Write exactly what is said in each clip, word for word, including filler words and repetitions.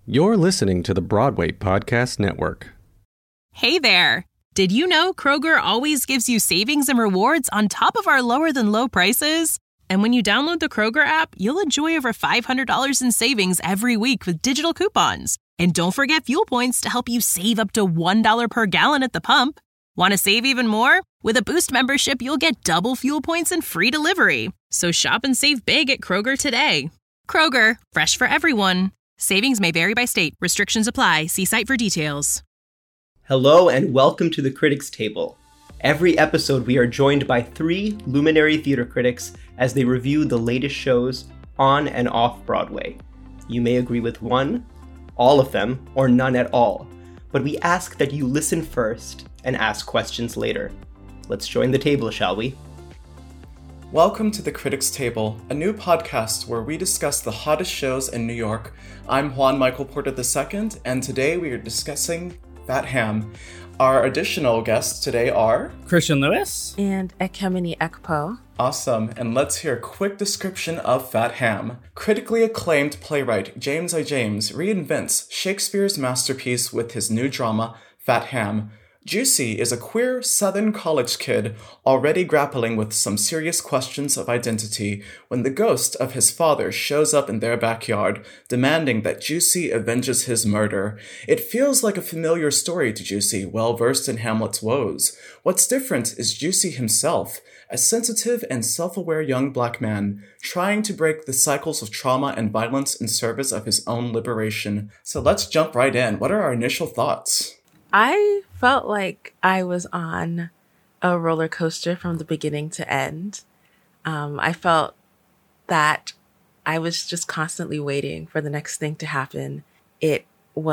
You're listening to the Broadway Podcast Network. Hey there! Did you know Kroger always gives you savings and rewards on top of our lower-than-low prices? And when you download the Kroger app, you'll enjoy over five hundred dollars in savings every week with digital coupons. And don't forget fuel points to help you save up to one dollar per gallon at the pump. Want to save even more? With a Boost membership, you'll get double fuel points and free delivery. So shop and save big at Kroger today. Kroger, fresh for everyone. Savings may vary by state. Restrictions apply. See site for details. Hello and welcome to the Critics Table. Every episode we are joined by three luminary theater critics as they review the latest shows on and off Broadway. You may agree with one, all of them, or none at all, but we ask that you listen first and ask questions later. Let's join the table, shall we? Welcome to the Critics Table, a new podcast where we discuss the hottest shows in New York. I'm Juan Michael Porter the Second, and today we are discussing Fat Ham. Our additional guests today are Christian Lewis and Ekemini Ekpo. Awesome, and let's hear a quick description of Fat Ham. Critically acclaimed playwright James I. James reinvents Shakespeare's masterpiece with his new drama, Fat Ham. Juicy is a queer Southern college kid already grappling with some serious questions of identity when the ghost of his father shows up in their backyard, demanding that Juicy avenges his murder. It feels like a familiar story to Juicy, well-versed in Hamlet's woes. What's different is Juicy himself, a sensitive and self-aware young black man, trying to break the cycles of trauma and violence in service of his own liberation. So let's jump right in. What are our initial thoughts? I felt like I was on a roller coaster from the beginning to end. Um, I felt that I was just constantly waiting for the next thing to happen. It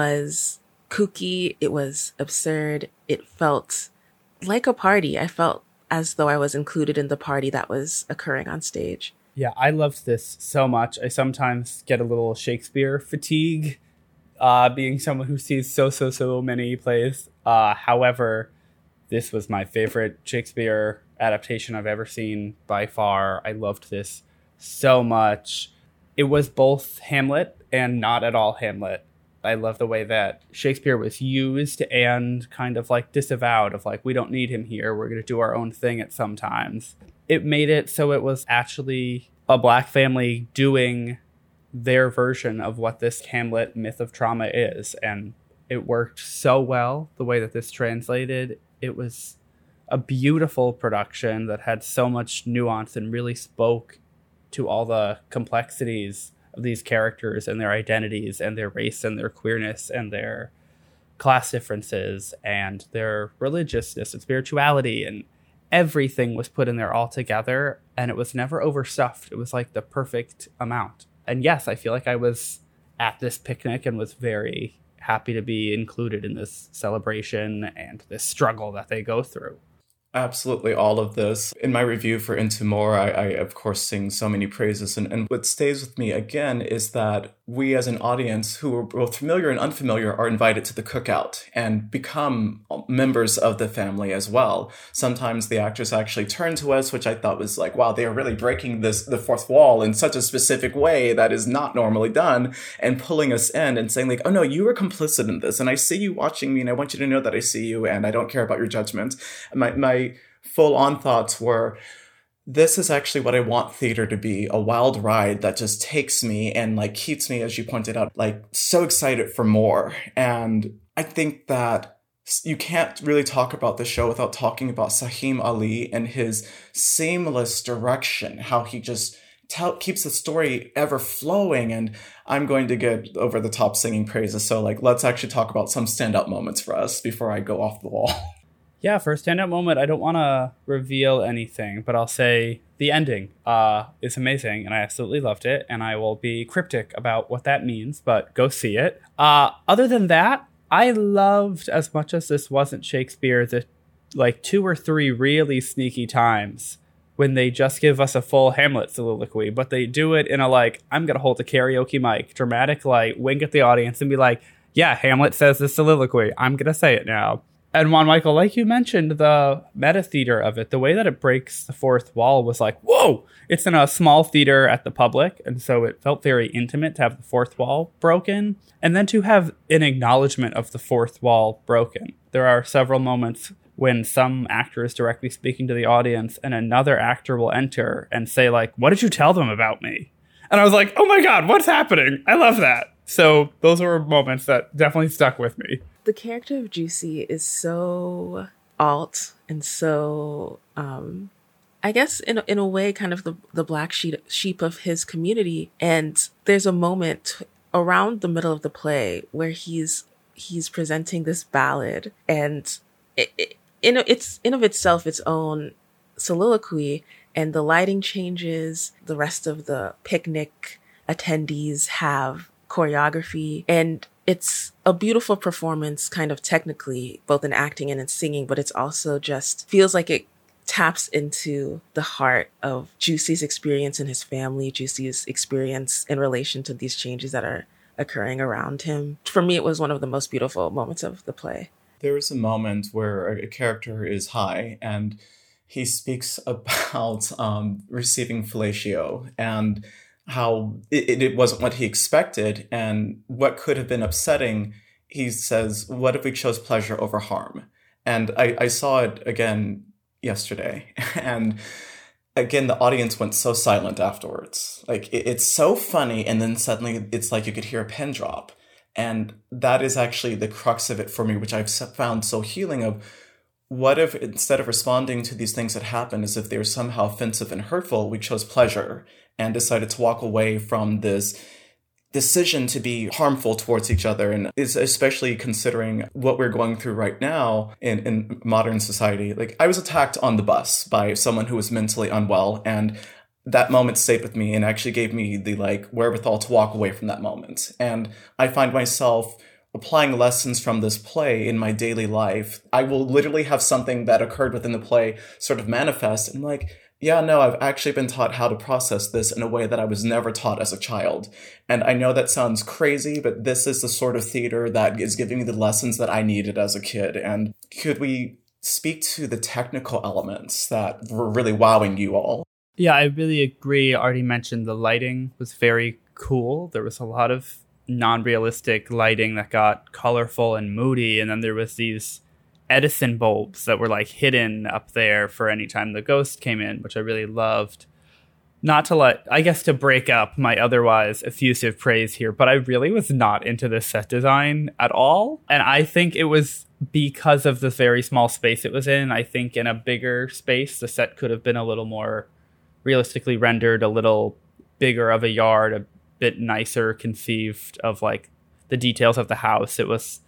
was kooky. It was absurd. It felt like a party. I felt as though I was included in the party that was occurring on stage. Yeah, I loved this so much. I sometimes get a little Shakespeare fatigue. Uh, being someone who sees so, so, so many plays. Uh, however, this was my favorite Shakespeare adaptation I've ever seen by far. I loved this so much. It was both Hamlet and not at all Hamlet. I love the way that Shakespeare was used and kind of like disavowed of like, we don't need him here. We're going to do our own thing at some times. It made it so it was actually a black family doing their version of what this Hamlet myth of trauma is. And it worked so well, the way that this translated. It was a beautiful production that had so much nuance and really spoke to all the complexities of these characters and their identities and their race and their queerness and their class differences and their religiousness and spirituality, and everything was put in there all together, and it was never overstuffed. It was like the perfect amount. And yes, I feel like I was at this picnic and was very happy to be included in this celebration and this struggle that they go through. Absolutely, all of this. In my review for Into More, I, I of course sing so many praises. And, and what stays with me again is that we as an audience who are both familiar and unfamiliar are invited to the cookout and become members of the family as well. Sometimes the actors actually turn to us, which I thought was like, wow, they are really breaking this the fourth wall in such a specific way that is not normally done, and pulling us in and saying like, oh no, you were complicit in this. And I see you watching me and I want you to know that I see you and I don't care about your judgment. My, my full-on thoughts were, this is actually what I want theater to be, a wild ride that just takes me and like keeps me, as you pointed out, like so excited for more. And I think that you can't really talk about the show without talking about Saheem Ali and his seamless direction, how he just tell, keeps the story ever flowing. And I'm going to get over the top singing praises. So like, let's actually talk about some standout moments for us before I go off the wall. Yeah, for a standout moment, I don't want to reveal anything, but I'll say the ending uh, is amazing, and I absolutely loved it, and I will be cryptic about what that means, but go see it. Uh, other than that, I loved, as much as this wasn't Shakespeare, the like two or three really sneaky times when they just give us a full Hamlet soliloquy, but they do it in a like, I'm going to hold a karaoke mic, dramatic, like, wink at the audience and be like, yeah, Hamlet says this soliloquy. I'm going to say it now. And Juan Michael, like you mentioned, the meta theater of it, the way that it breaks the fourth wall was like, whoa, it's in a small theater at the Public. And so it felt very intimate to have the fourth wall broken. And then to have an acknowledgement of the fourth wall broken. There are several moments when some actor is directly speaking to the audience and another actor will enter and say, like, what did you tell them about me? And I was like, oh my God, what's happening? I love that. So those were moments that definitely stuck with me. The character of Juicy is so alt and so, um, I guess in a, in a way, kind of the, the black sheep, sheep of his community. And there's a moment around the middle of the play where he's he's presenting this ballad, and it, it, in it's in of itself its own soliloquy. And the lighting changes. The rest of the picnic attendees have choreography, and it's a beautiful performance kind of technically, both in acting and in singing, but it's also just feels like it taps into the heart of Juicy's experience and his family, Juicy's experience in relation to these changes that are occurring around him. For me, it was one of the most beautiful moments of the play. There is a moment where a character is high and he speaks about um, receiving fellatio and how it, it wasn't what he expected, and what could have been upsetting. He says, what if we chose pleasure over harm? And I, I saw it again yesterday. And again, the audience went so silent afterwards. Like, it, it's so funny. And then suddenly it's like you could hear a pin drop. And that is actually the crux of it for me, which I've found so healing of. What if instead of responding to these things that happen as if they were somehow offensive and hurtful, we chose pleasure and decided to walk away from this decision to be harmful towards each other? And is especially considering what we're going through right now in, in modern society. Like, I was attacked on the bus by someone who was mentally unwell, and that moment stayed with me and actually gave me the like wherewithal to walk away from that moment. And I find myself applying lessons from this play in my daily life. I will literally have something that occurred within the play sort of manifest, and like, yeah, no, I've actually been taught how to process this in a way that I was never taught as a child. And I know that sounds crazy, but this is the sort of theater that is giving me the lessons that I needed as a kid. And could we speak to the technical elements that were really wowing you all? Yeah, I really agree. I already mentioned the lighting was very cool. There was a lot of non-realistic lighting that got colorful and moody, and then there was these Edison bulbs that were like hidden up there for any time the ghost came in, which I really loved. Not to let, I guess to break up my otherwise effusive praise here, but I really was not into this set design at all. And I think it was because of the very small space it was in. I think in a bigger space, the set could have been a little more realistically rendered, a little bigger of a yard, a bit nicer conceived of like the details of the house. It was,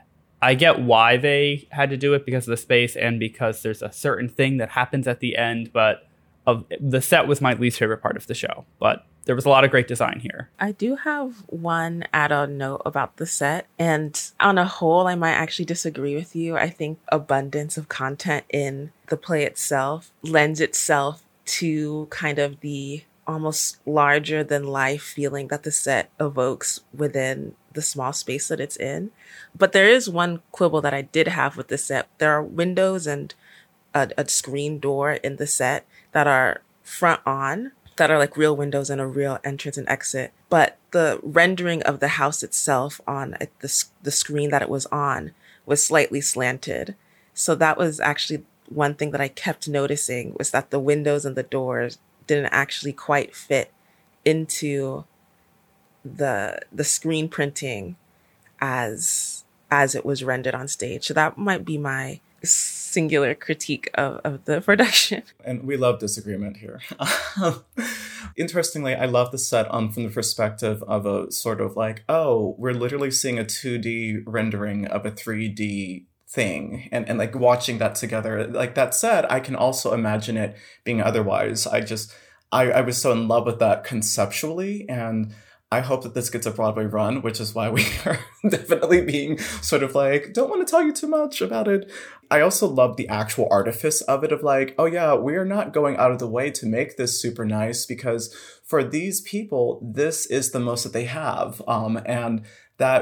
I get why they had to do it because of the space and because there's a certain thing that happens at the end, but of the set was my least favorite part of the show. But there was a lot of great design here. I do have one add-on note about the set, and on a whole, I might actually disagree with you. I think abundance of content in the play itself lends itself to kind of the almost larger than life feeling that the set evokes within the small space that it's in. But there is one quibble that I did have with the set. There are windows and a, a screen door in the set that are front on, that are like real windows and a real entrance and exit. But the rendering of the house itself on the, the screen that it was on was slightly slanted. So that was actually one thing that I kept noticing, was that the windows and the doors didn't actually quite fit into the the screen printing as as it was rendered on stage. So that might be my singular critique of, of the production. And we love disagreement here. Interestingly, I love the set um, from the perspective of a sort of like, oh, we're literally seeing a two D rendering of a three D thing, and, and like watching that together. Like, that said, I can also imagine it being otherwise. I just, I, I was so in love with that conceptually, and I hope that this gets a Broadway run, which is why we are definitely being sort of like, don't want to tell you too much about it. I also love the actual artifice of it, of like, oh yeah, we are not going out of the way to make this super nice, because for these people, this is the most that they have. Um, and that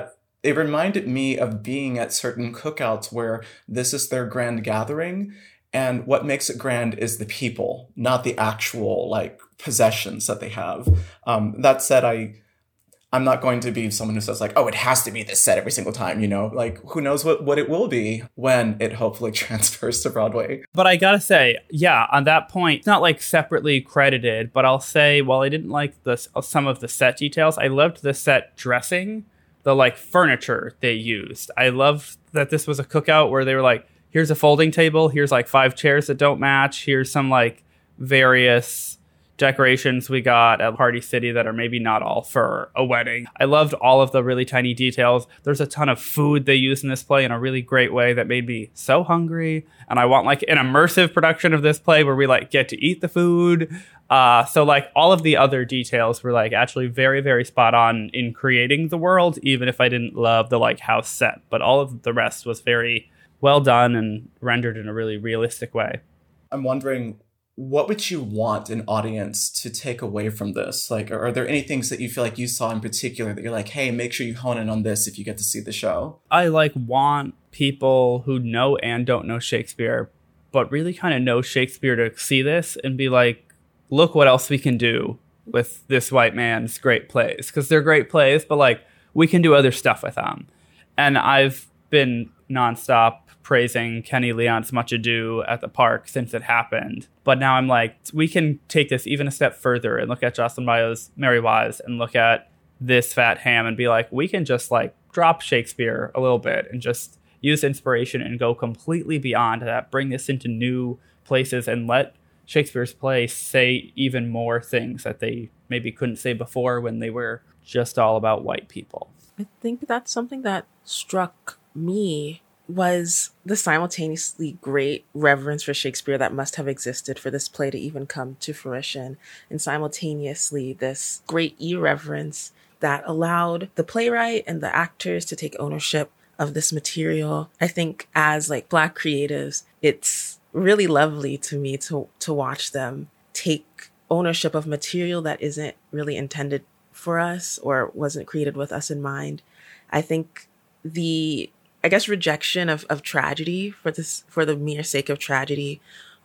They reminded me of being at certain cookouts where this is their grand gathering. And what makes it grand is the people, not the actual like possessions that they have. Um, that said, I, I'm not going to be someone who says like, oh, it has to be this set every single time, you know, like who knows what, what it will be when it hopefully transfers to Broadway. But I gotta say, yeah, on that point, it's not like separately credited, but I'll say, while I didn't like the, some of the set details, I loved the set dressing, the like furniture they used. I loved that this was a cookout where they were like, here's a folding table, here's like five chairs that don't match, here's some like various decorations we got at Party City that are maybe not all for a wedding. I loved all of the really tiny details. There's a ton of food they use in this play in a really great way that made me so hungry. And I want like an immersive production of this play where we like get to eat the food. Uh, so like all of the other details were like actually very, very spot on in creating the world, even if I didn't love the like house set. But all of the rest was very well done and rendered in a really realistic way. I'm wondering, what would you want an audience to take away from this? Like, are there any things that you feel like you saw in particular that you're like, hey, make sure you hone in on this if you get to see the show? I like want people who know and don't know Shakespeare, but really kind of know Shakespeare to see this and be like, look what else we can do with this white man's great plays. Because they're great plays, but like we can do other stuff with them. And I've been nonstop praising Kenny Leon's Much Ado at the Park since it happened. But now I'm like, we can take this even a step further and look at Jocelyn Bio's Merry Wives and look at this Fat Ham and be like, we can just like drop Shakespeare a little bit and just use inspiration and go completely beyond that, bring this into new places and let Shakespeare's play say even more things that they maybe couldn't say before when they were just all about white people. I think that's something that struck me was the simultaneously great reverence for Shakespeare that must have existed for this play to even come to fruition, and simultaneously this great irreverence that allowed the playwright and the actors to take ownership of this material. I think as like Black creatives, it's really lovely to me to to watch them take ownership of material that isn't really intended for us or wasn't created with us in mind. I think the I guess rejection of, of tragedy for this for the mere sake of tragedy,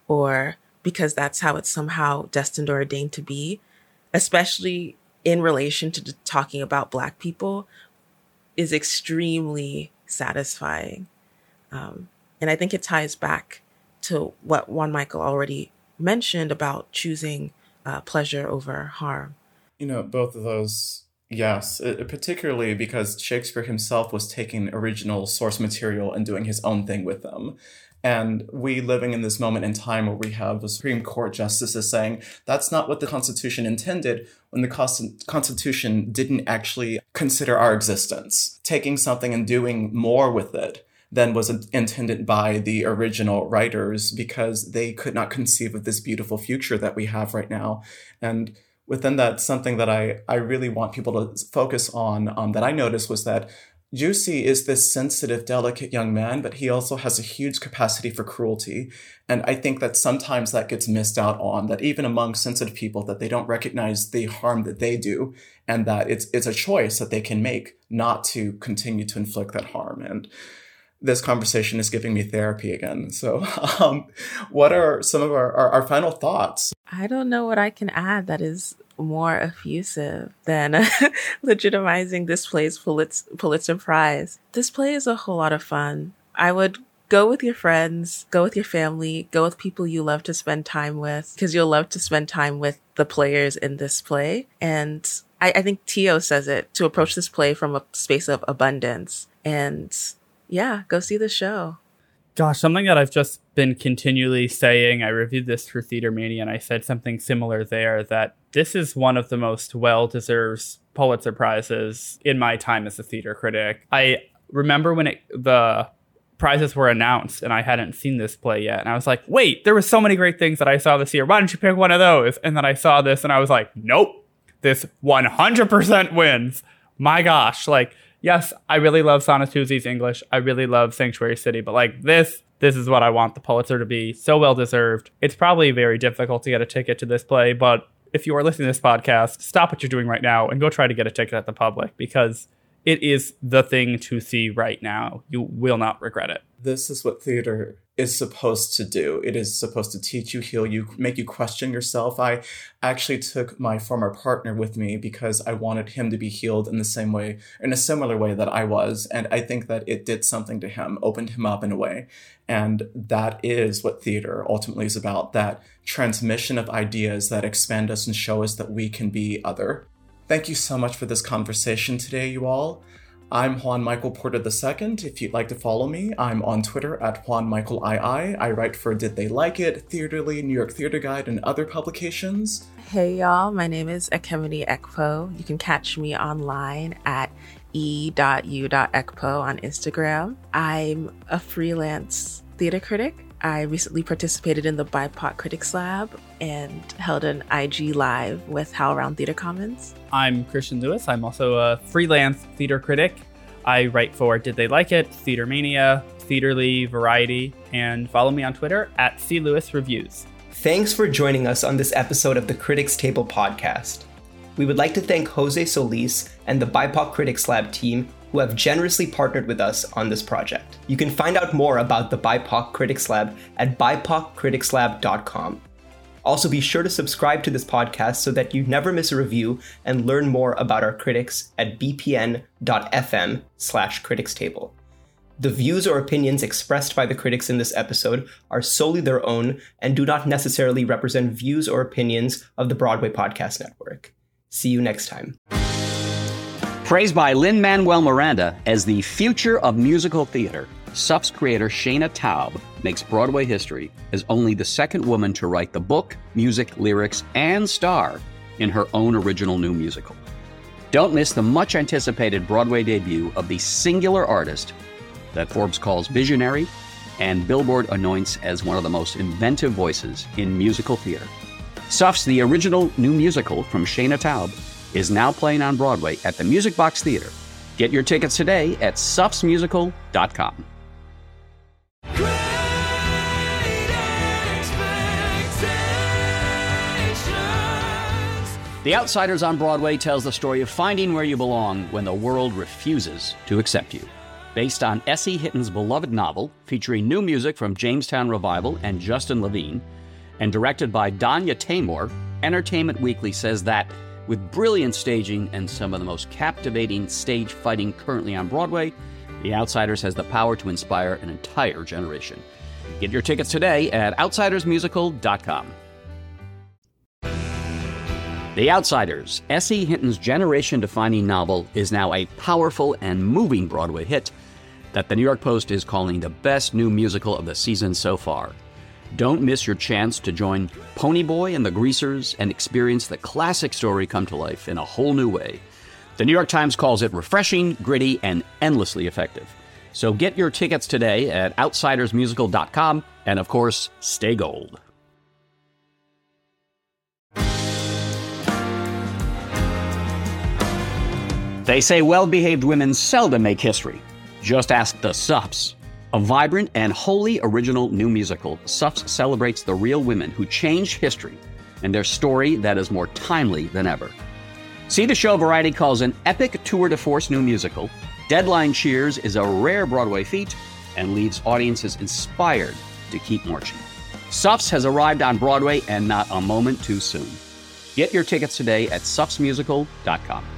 or because that's how it's somehow destined or ordained to be, especially in relation to talking about Black people, is extremely satisfying. Um, and I think it ties back to what Juan Michael already mentioned about choosing uh, pleasure over harm. You know, both of those. Yes, it, particularly because Shakespeare himself was taking original source material and doing his own thing with them. And we living in this moment in time where we have the Supreme Court justices saying that's not what the Constitution intended when the Constitution didn't actually consider our existence, taking something and doing more with it than was intended by the original writers because they could not conceive of this beautiful future that we have right now. And within that, something that I, I really want people to focus on um, that I noticed was that Jussi is this sensitive, delicate young man, but he also has a huge capacity for cruelty. And I think that sometimes that gets missed out on, that even among sensitive people, that they don't recognize the harm that they do, and that it's it's a choice that they can make not to continue to inflict that harm. And this conversation is giving me therapy again. So um, what are some of our, our, our final thoughts? I don't know what I can add that is more effusive than legitimizing this play's Pulitzer, Pulitzer Prize. This play is a whole lot of fun. I would go with your friends, go with your family, go with people you love to spend time with, because you'll love to spend time with the players in this play. And I, I think Tio says it, to approach this play from a space of abundance. And yeah, go see the show. Gosh, something that I've just been continually saying, I reviewed this for Theater Mania and I said something similar there, that this is one of the most well-deserved Pulitzer Prizes in my time as a theater critic. I remember when it, the prizes were announced and I hadn't seen this play yet. And I was like, wait, there were so many great things that I saw this year. Why don't you pick one of those? And then I saw this and I was like, nope, this one hundred percent wins. My gosh, like, yes, I really love Sonatuzzi's English. I really love Sanctuary City. But like this, this is what I want the Pulitzer to be. So well deserved. It's probably very difficult to get a ticket to this play. But if you are listening to this podcast, stop what you're doing right now and go try to get a ticket at the Public, because it is the thing to see right now. You will not regret it. This is what theater is supposed to do. It is supposed to teach you, heal you, make you question yourself. I actually took my former partner with me because I wanted him to be healed in the same way, in a similar way that I was. And I think that it did something to him, opened him up in a way. And that is what theater ultimately is about, that transmission of ideas that expand us and show us that we can be other. Thank you so much for this conversation today, you all. I'm Juan Michael Porter the Second. If you'd like to follow me, I'm on Twitter at Juan Michael two. I write for Did They Like It, Theaterly, New York Theater Guide, and other publications. Hey y'all, my name is Ekemini Ekpo. You can catch me online at e dot u dot ekpo on Instagram. I'm a freelance theater critic. I recently participated in the B I P O C Critics Lab and held an I G Live with HowlRound Theater Commons. I'm Christian Lewis. I'm also a freelance theater critic. I write for Did They Like It, Theater Mania, Theaterly, Variety, and follow me on Twitter at C Lewis Reviews. Thanks for joining us on this episode of the Critics Table podcast. We would like to thank Jose Solis and the B I P O C Critics Lab team who have generously partnered with us on this project. You can find out more about the B I P O C Critics Lab at b i p o c critics lab dot com. Also, be sure to subscribe to this podcast so that you never miss a review and learn more about our critics at b p n dot f m slash critics table. The views or opinions expressed by the critics in this episode are solely their own and do not necessarily represent views or opinions of the Broadway Podcast Network. See you next time. Praised by Lin-Manuel Miranda as the future of musical theater, S U F's creator Shana Taub makes Broadway history as only the second woman to write the book, music, lyrics, and star in her own original new musical. Don't miss the much-anticipated Broadway debut of the singular artist that Forbes calls visionary and Billboard anoints as one of the most inventive voices in musical theater. S U F's The Original New Musical from Shana Taub is now playing on Broadway at the Music Box Theater. Get your tickets today at s u f s musical dot com. The Outsiders on Broadway tells the story of finding where you belong when the world refuses to accept you. Based on S E Hitton's beloved novel, featuring new music from Jamestown Revival and Justin Levine, and directed by Danya Taymor, Entertainment Weekly says that with brilliant staging and some of the most captivating stage fighting currently on Broadway, The Outsiders has the power to inspire an entire generation. Get your tickets today at outsiders musical dot com. The Outsiders, S E Hinton's generation-defining novel, is now a powerful and moving Broadway hit that the New York Post is calling the best new musical of the season so far. Don't miss your chance to join Ponyboy and the Greasers and experience the classic story come to life in a whole new way. The New York Times calls it refreshing, gritty, and endlessly effective. So get your tickets today at outsiders musical dot com, and of course, stay gold. They say well-behaved women seldom make history. Just ask the S U Fs. A vibrant and wholly original new musical, S U Fs celebrates the real women who changed history and their story that is more timely than ever. See the show Variety calls an epic tour de force new musical. Deadline cheers is a rare Broadway feat and leaves audiences inspired to keep marching. S U Fs has arrived on Broadway and not a moment too soon. Get your tickets today at s u f s musical dot com.